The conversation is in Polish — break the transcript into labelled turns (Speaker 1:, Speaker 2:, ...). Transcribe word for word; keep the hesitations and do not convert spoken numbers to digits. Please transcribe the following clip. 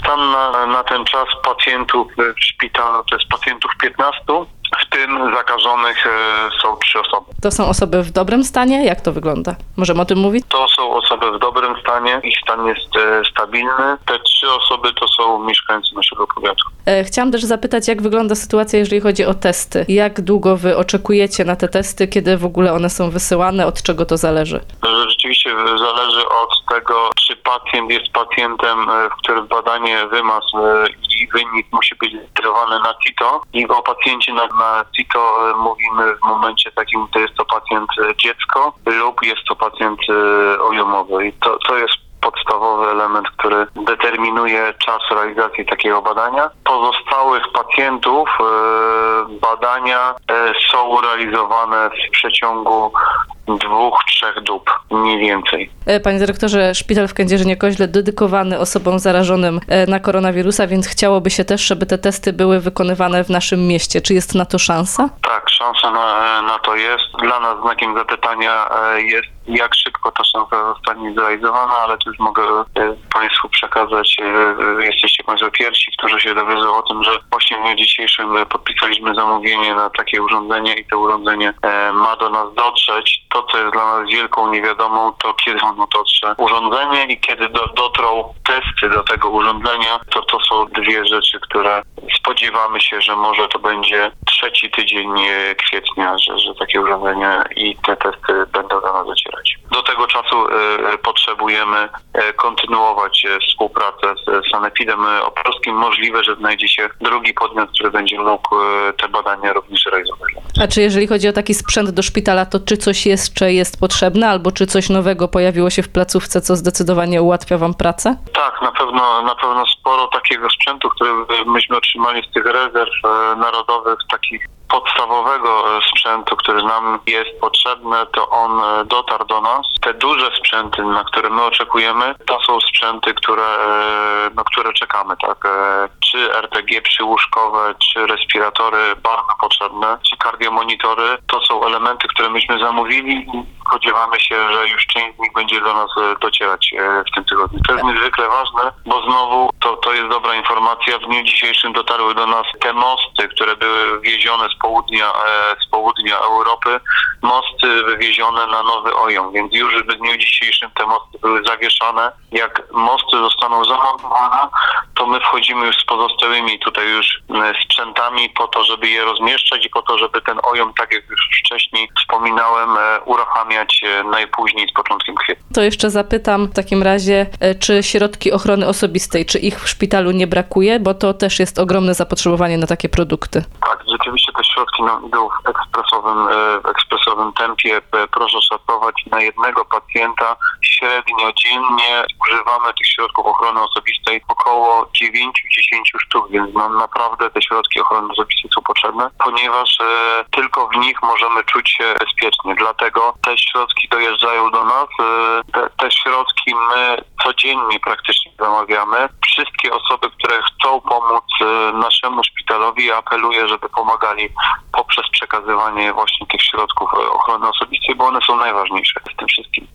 Speaker 1: Stan na, na ten czas pacjentów w szpitalu to jest pacjentów piętnastu, w tym zakażonych są trzy osoby.
Speaker 2: To są osoby w dobrym stanie? Jak to wygląda? Możemy o tym mówić?
Speaker 1: To są osoby w dobrym stanie, ich stan jest stabilny. Te trzy osoby to są mieszkańcy naszego powiatu.
Speaker 2: Chciałam też zapytać, jak wygląda sytuacja, jeżeli chodzi o testy. Jak długo wy oczekujecie na te testy, kiedy w ogóle one są wysyłane, od czego to zależy?
Speaker 1: Rzeczywiście zależy od tego, czy pacjent jest pacjentem, w którym badanie wymazł i wynik musi być zrealizowany na C I T O. I o pacjencie na, na C I T O mówimy w momencie takim, to jest to pacjent dziecko lub jest to pacjent ojomowy. I to, to jest podstawowy element, który determinuje czas realizacji takiego badania. Pozostałych pacjentów e, badania e, są realizowane w przeciągu dwóch, trzech dób, mniej więcej.
Speaker 2: Panie dyrektorze, szpital w Kędzierzynie-Koźle dedykowany osobom zarażonym na koronawirusa, więc chciałoby się też, żeby te testy były wykonywane w naszym mieście. Czy jest na to szansa?
Speaker 1: Tak, szansa na, na to jest. Dla nas znakiem zapytania jest, jak szybko ta szansa zostanie zrealizowana, ale tu już mogę Państwu przekazać, jesteście Państwo pierwsi, którzy się dowiedzą o tym, że właśnie w dniu dzisiejszym podpisaliśmy zamówienie na takie urządzenie i to urządzenie ma do nas dotrzeć. To, co jest dla nas wielką niewiadomą, to kiedy ono dotrze urządzenie i kiedy do, dotrą testy do tego urządzenia, to to są dwie rzeczy, które spodziewamy się, że może to będzie trzeci tydzień kwietnia, że, że takie urządzenie i te testy będą do nas docierać. Do tego czasu y, potrzebujemy y, kontynuować y, współpracę z Sanepidem Opolskim. Możliwe, że znajdzie się drugi podmiot, który będzie mógł y, te badania również realizować.
Speaker 2: A czy jeżeli chodzi o taki sprzęt do szpitala, to czy coś jeszcze jest potrzebne, albo czy coś nowego pojawiło się w placówce, co zdecydowanie ułatwia wam pracę?
Speaker 1: Tak, na pewno, na pewno sporo takiego sprzętu, który myśmy otrzymali z tych rezerw y, narodowych, takich podstawowego sprzętu, który nam jest potrzebny, to on dotarł do nas. Te duże sprzęty, na które my oczekujemy, to są sprzęty, które, na które czekamy, tak? Czy R T G przyłóżkowe, czy respiratory bardzo potrzebne, czy kardiomonitory, to są elementy, które myśmy zamówili i spodziewamy się, że już część z nich będzie do nas docierać w tym tygodniu. To jest niezwykle ważne, bo znowu to, to jest dobra informacja. W dniu dzisiejszym dotarły do nas te mosty, które były wiezione z południa, z południa Europy, mosty wywiezione na Nowy Ojom, więc już w dniu dzisiejszym te mosty były zawieszane. Jak mosty zostaną zamontowane, to my wchodzimy już z pozostałymi tutaj już sprzętami po to, żeby je rozmieszczać i po to, żeby ten Ojom, tak jak już wcześniej wspominałem, uruchamiać najpóźniej z początkiem kwietnia.
Speaker 2: To jeszcze zapytam w takim razie, czy środki ochrony osobistej, czy ich w szpitalu nie brakuje, bo to też jest ogromne zapotrzebowanie na takie produkty.
Speaker 1: Tak, rzeczywiście te środki nam idą w ekspresowym, w ekspresowym tempie. Proszę szacować, na jednego pacjenta średnio dziennie używamy tych środków ochrony osobistej około dziewięć do dziesięciu sztuk, więc nam naprawdę te środki ochrony osobistej są potrzebne, ponieważ e, tylko w nich możemy czuć się bezpiecznie. Dlatego te środki dojeżdżają do nas. E, te, te środki my codziennie praktycznie zamawiamy. Wszystkie osoby, które chcą pomóc e, naszemu szpitalowi, apeluję, żeby pomagali poprzez przekazywanie właśnie tych środków ochrony osobistej, bo one są najważniejsze w tym wszystkim.